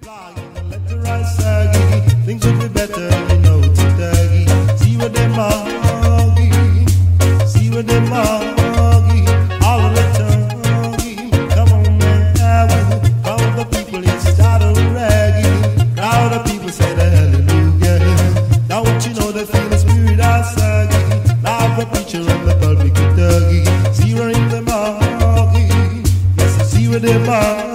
Let the rice saggy, things will be better, you know, Taggy. See what them argy, see what them argy, all of the tongue. Come on now, all the people inside of raggy. Crowd of people say the hallelujah. Don't you know they feel the spirit of saggy? Loud the preacher and the pulpit Dougie. See where in them argy, yes, see where them argy.